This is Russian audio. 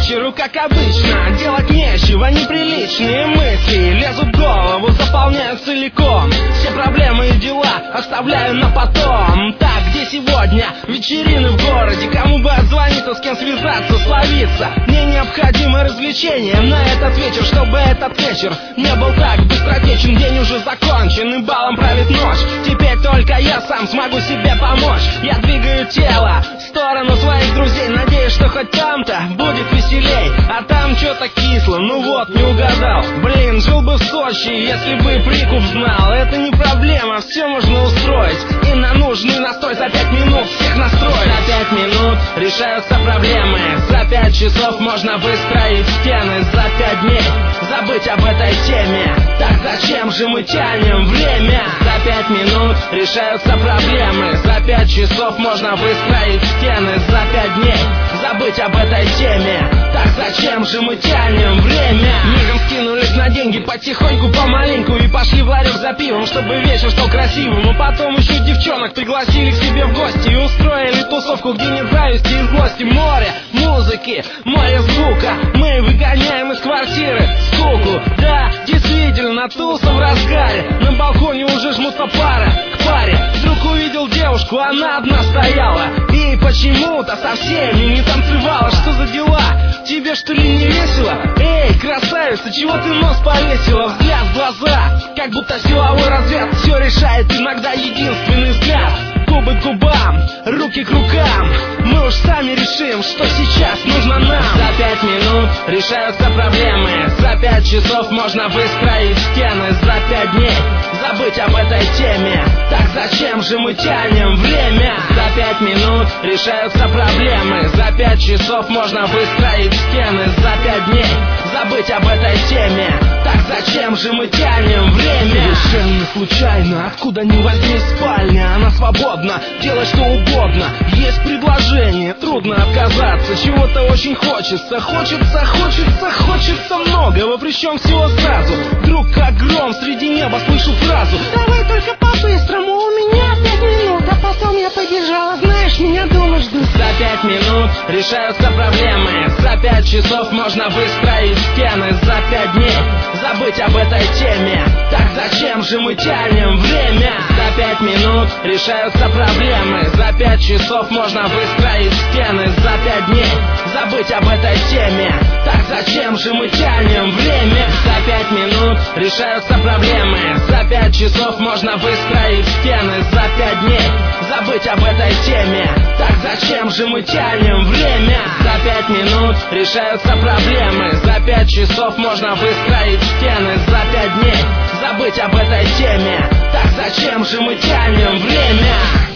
вечеру, как обычно. Делать нечего, неприличные мысли лезут в голову, заполняют целиком. Все проблемы и дела оставляю на потом. Так, где сегодня вечерины в городе? Кому бы отзвониться, с кем связаться, словиться? Мне необходимо развлечение на этот вечер, чтобы этот вечер не был так быстротечен. День уже закончен и балом правит ночь. Теперь только я сам смогу себе помочь. Я двигаю тело в сторону своих друзей, надеюсь, что хоть там-то будет веселей. А там что-то кисло, ну вот, не угадал. Блин, жил бы в Сочи, если бы прикуп знал. Это не проблема, все можно устроить. И на нужный настрой за 5 минут всех настроить. За 5 минут решаются проблемы. За 5 часов можно выстроить стены. За 5 дней забыть об этой теме. Так зачем же мы тянем время? За 5 минут решаются проблемы. За 5 часов можно выстроить стены. За 5 дней забыть об этой теме. Так зачем же мы тянем время? Мигом скинулись на деньги потихоньку, помаленьку, и пошли в ларек за пивом, чтобы вечер стал красивым. А потом еще девчонок пригласили к себе в гости и устроили тусовку, где нет зависти и злости. Море музыки, море звука. Мы выгоняем из квартиры скуку. Да, действительно, туса в разгаре. На балконе уже жмутся пара к паре. Вдруг увидел девушку, она одна стояла и почему-то со всеми не танцевала. Что за дела? Тебе что ли не весело? Эй, красавица, чего ты нос повесила? Взгляд в глаза, как будто силовой разряд все решает иногда единственный взгляд. Губы к губам, руки к рукам. Мы уж сами решим, что сейчас нужно нам. За 5 минут решаются проблемы. За 5 часов можно выстроить стены. За 5 дней забыть об этой теме. Так зачем же мы тянем время? За 5 минут решаются проблемы. За 5 часов можно выстроить стены. За 5 дней забыть об этой теме. Так зачем же мы тянем время? Совершенно случайно, откуда ни возьмись, спальня, она свободна, делай что угодно. Есть предложение, трудно отказаться. Чего-то очень хочется, хочется многого, причем всего сразу. Вдруг как гром среди неба слышу фразу: давай только по-быстрому, у меня 5 минут, а потом я побежала, знаешь, меня дома ждут. За 5 минут решаются проблемы. За 5 часов можно выстроить стены. За 5 дней забыть об этой теме. Так зачем же мы тянем время? За 5 минут решаются проблемы. За 5 часов можно выстроить стены. За 5 дней забыть об этой теме. Так зачем же мы тянем время? За 5 минут решаются проблемы. За 5 часов можно выстроить стены. За 5 дней забыть об этой теме. Так зачем же мы тянем время? За 5 минут решаются проблемы. За 5 часов можно выстроить стены. За 5 дней забыть об этой теме. Так зачем же мы тянем время?